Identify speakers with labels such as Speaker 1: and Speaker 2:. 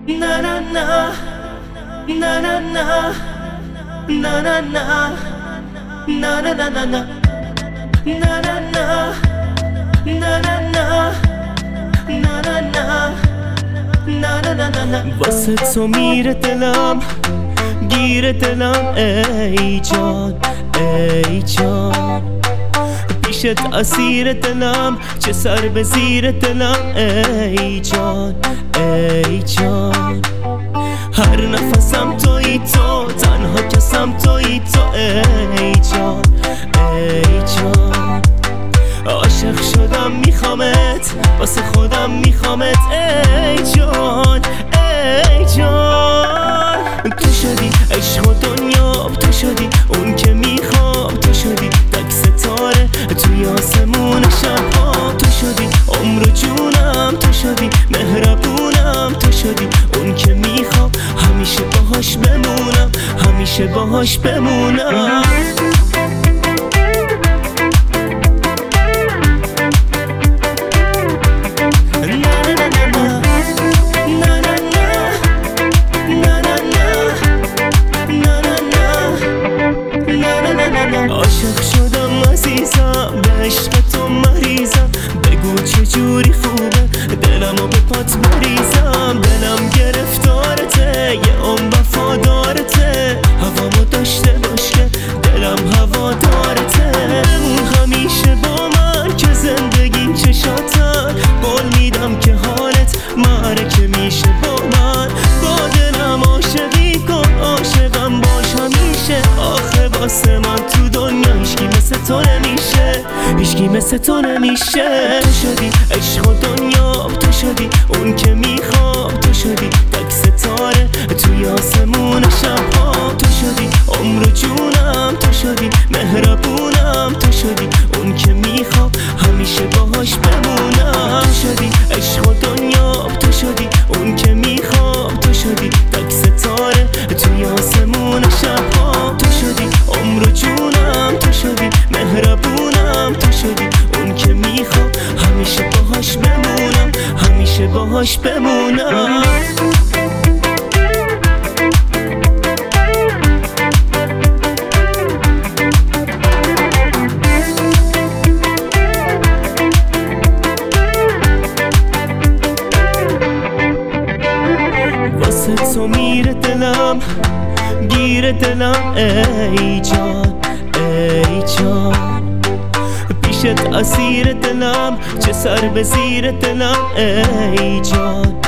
Speaker 1: Na na na, na na na, na na na, na na na na na, na na na, na na na, na na na, na na na na. واسه تو میره دلم، گیره دلم ای جان، ای جان. پیشت اسیر دلم، چه سر به زیر دلم ای جان، ای جان. هر نفسم تویی تو، تنها کسم تویی تو ای جان، ای جان. عاشق شدم میخوامت، واسه خودم میخوامت ای جان، ای جان. تو شدی عشق و دنیا، تو شدی اون که میخوام، تو شدی تک ستاره توی آسمون شبها، تو شدی عمر و جونم، تو شدی مهربونم، تو شدی اون که میخوام همیشه باهاش بمونم، همیشه باهاش بمونم. عاشق شدم عزیزم، به عشق تو مریضم، بگو چجوری خوبه دلمو به پات بریزم. دلم گرفتارته، یه عمر وفادارته، هوامو داشته باش که دلم هوادارته. بمون همیشه با من که زندگیم چشاتن، قول میدم که حالت معرکه میشه با من. با دلم عاشقی کن، عاشقم باش همیشه. آخه واسه من تو دنیا هیچکی مثل تو نمیشه، هیچکی مثل تو نمیشه. تو شدی عشق و دنیا، تو شدی اون که میخوام، تو شدی تک ستاره توی آسمون شبها، تو شدی عمر و جونم، تو شدی مهربونم، تو شدی اون که میخوام همیشه باهاش بمونم. تو شدی عشق و دنیا، تو شدی اون که میخوام، تو شدی تک ستاره توی آسمون شبها، تو شدی عمر و جونم، تو شدی مهربونم، تو شدی اون که میخوام همیشه باهاش بمونم، همیشه باهاش بمونم. واسه تو میره دلم، گیره دلم ای جان، ای جان. پیشت اسیر دلم، چه سر به زیر دلم ای جان،